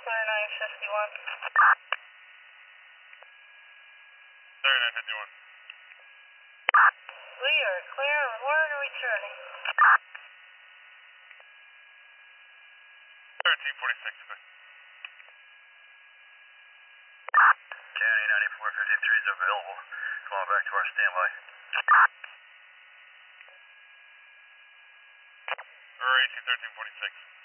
Clear 951. 3951. We are clear, report and returning. 1346, good. County 9453 is available. Come on back to our standby. Or 181346.